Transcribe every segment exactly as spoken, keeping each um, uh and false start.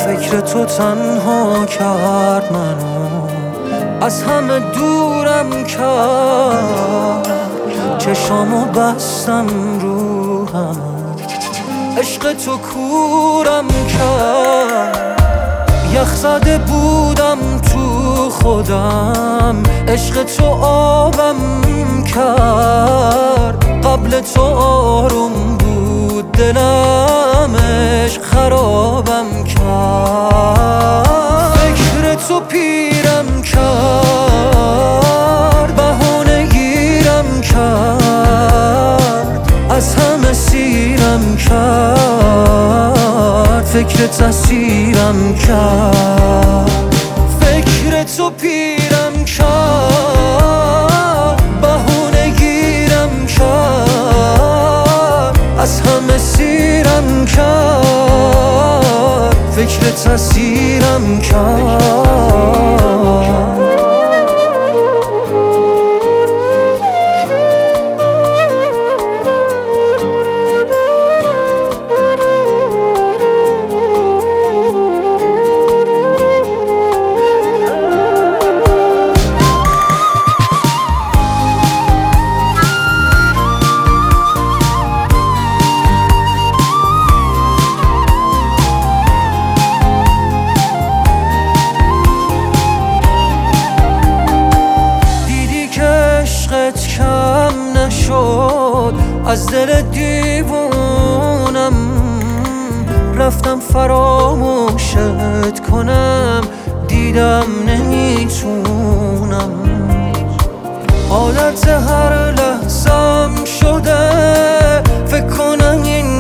فکر تو تنها کرد منو، از همه دورم کرد. چشامو بستم رو هم، عشق تو کورم کرد. یخ زده بودم تو خودم، عشق تو آبم کرد. قبل تو آروم بود دلم، عشق خرابم کرد. فکر تو پیرم کرد، بهانه گیرم کرد، از همه سیرم کرد. فکر تسیرم کرد. فکر تو پیرم کرد، بهانه گیرم کرد، از همه سیرم کرد. فکر تسیرم کرد. کم نشد از دل دیوونم، رفتم فراموشت کنم، دیدم نمیتونم. عادت هر لحظم شده، فکر کنم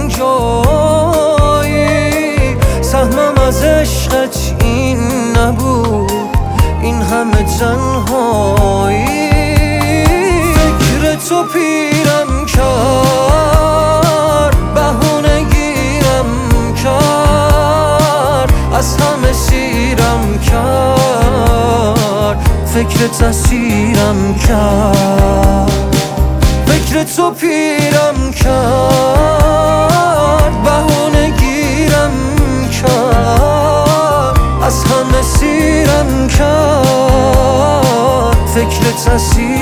اینجایی. سهمم از عشقت این نبود، این همه تنهایی. تو پیرم کرد، بهانه گیرم کرد، از همه سیرم کرد. فکر تسیرم کرد. فکر تو پیرم کرد، بهانه گیرم کرد، از همه سیرم کرد. فکر تسیرم